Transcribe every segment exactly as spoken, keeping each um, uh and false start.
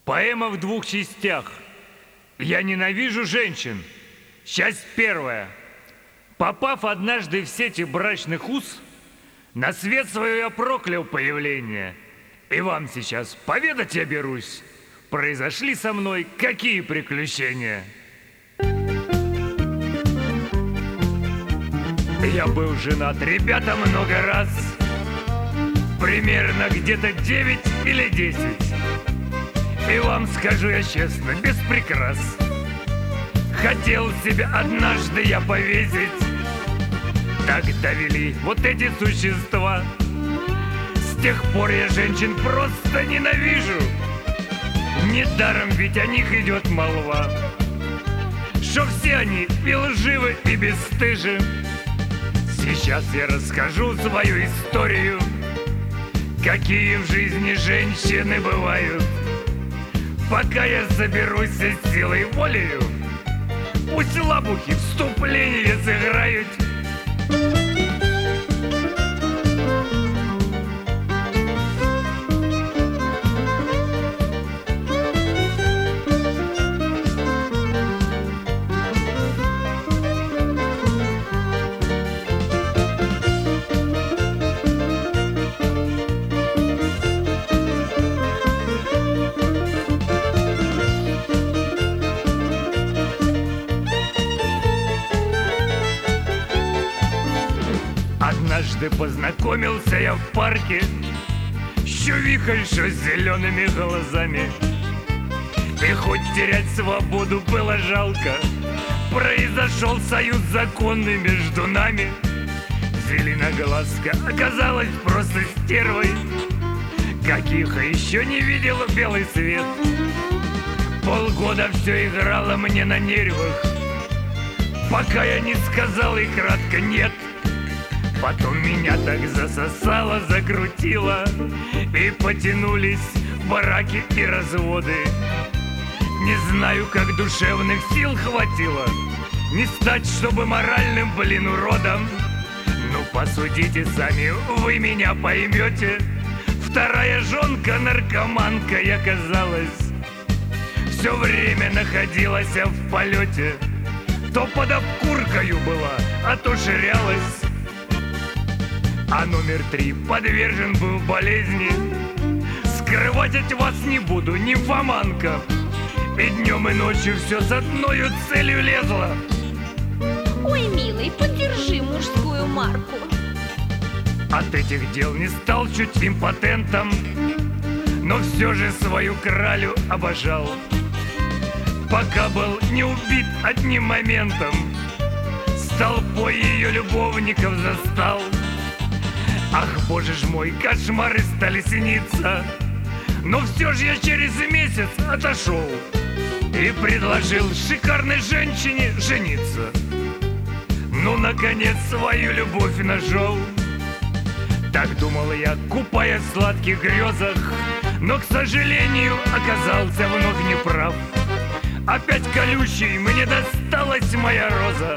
Поэма в двух частях. Я ненавижу женщин. Часть первая. Попав однажды в сети брачных уз, на свет свой я проклял появление. И вам сейчас поведать я берусь. Произошли со мной какие приключения. Я был женат, ребята, много раз. Примерно где-то девять или десять. И вам скажу я честно, без прикрас. Хотел себя однажды я повесить. Так довели вот эти существа. С тех пор я женщин просто ненавижу. Недаром ведь о них идет молва, что все они и лживы, и бесстыжи. Сейчас я расскажу свою историю, какие в жизни женщины бывают. Пока я соберусь с силой волею, пусть лабухи вступление сыграют. Однажды познакомился я в парке с чувихой, что с зелеными глазами. И хоть терять свободу было жалко, произошел союз законный между нами. Зеленоглазка оказалась просто стервой, каких еще не видел белый свет. Полгода все играло мне на нервах, пока я не сказал ей кратко «нет». Потом меня так засосало, закрутило, и потянулись браки и разводы. Не знаю, как душевных сил хватило не стать, чтобы моральным, блин, уродом. Ну, посудите сами, вы меня поймете. Вторая жонка, наркоманка, я казалась, все время находилась в полете. То под обкуркою была, а то ширялась. А номер три подвержен был болезни. Скрывать от вас не буду, нимфоманка. И днем, и ночью все с одной целью лезло. Ой, милый, подержи мужскую марку. От этих дел не стал чуть импотентом, но все же свою кралю обожал. Пока был не убит одним моментом, с толпой ее любовников застал. Ах, боже ж мой, кошмары стали сниться. Но все же я через месяц отошел и предложил шикарной женщине жениться. Ну, наконец, свою любовь нашел. Так думал я, купаясь в сладких грезах, но, к сожалению, оказался вновь неправ. Опять колючей мне досталась моя роза.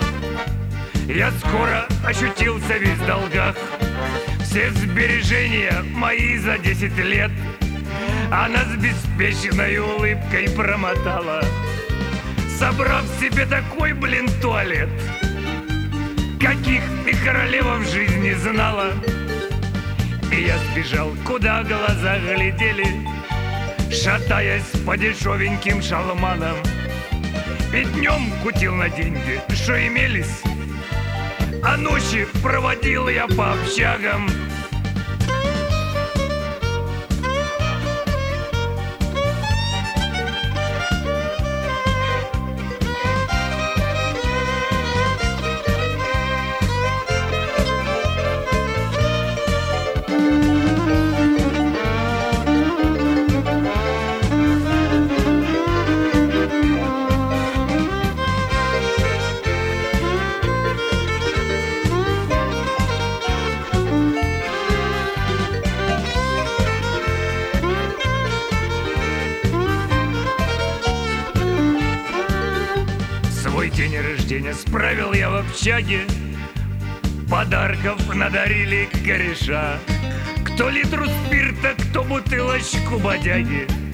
Я скоро ощутился весь в долгах. Все сбережения мои за десять лет она с беспечной улыбкой промотала, собрав себе такой, блин, туалет, каких и королева в жизни знала. И я сбежал, куда глаза глядели, шатаясь по дешевеньким шалманам. И днем кутил на деньги, что имелись, а ночи проводил я по общагам. День рождения справил я в общаге, подарков надарили кореша. Кто литру спирта, кто бутылочку бодяги.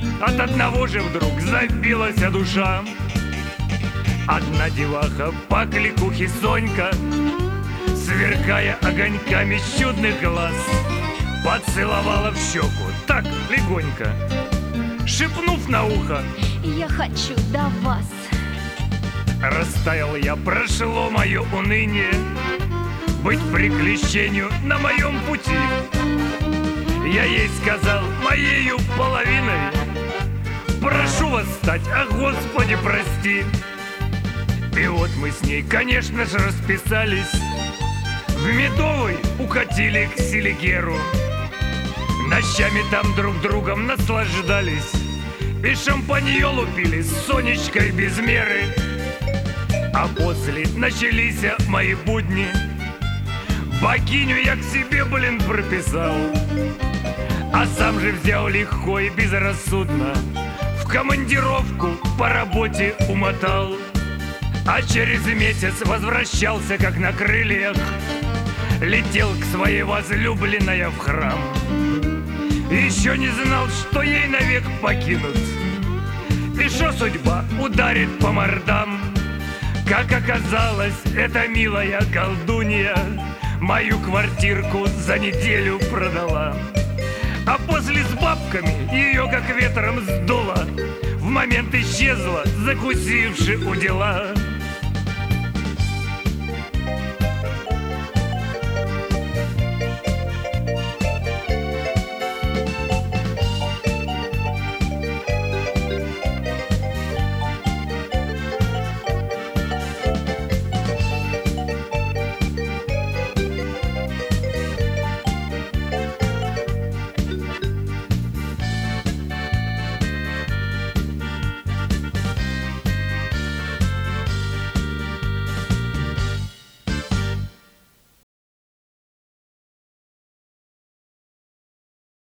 От одного же вдруг забилась душа. Одна деваха по кликухе Сонька, сверкая огоньками чудных глаз, поцеловала в щеку так легонько, шепнув на ухо: Я хочу до вас. растаял я, прошло мое уныние, быть приключению на моем пути. Я ей сказал моею половиной: прошу вас стать, а Господи прости. И вот мы с ней, конечно же, расписались, в Медовый укатили к Селигеру. Ночами там друг другом наслаждались и шампаньолу пили с Сонечкой без меры. А после начались мои будни, богиню я к себе, блин, прописал, а сам же взял легко и безрассудно, в командировку по работе умотал. А через месяц возвращался, как на крыльях, летел к своей возлюбленной в храм. Еще не знал, что ей навек покинут, и что судьба ударит по мордам. Как оказалось, эта милая колдунья мою квартирку за неделю продала. А после с бабками ее как ветром сдуло, в момент исчезла, закусивши у дела.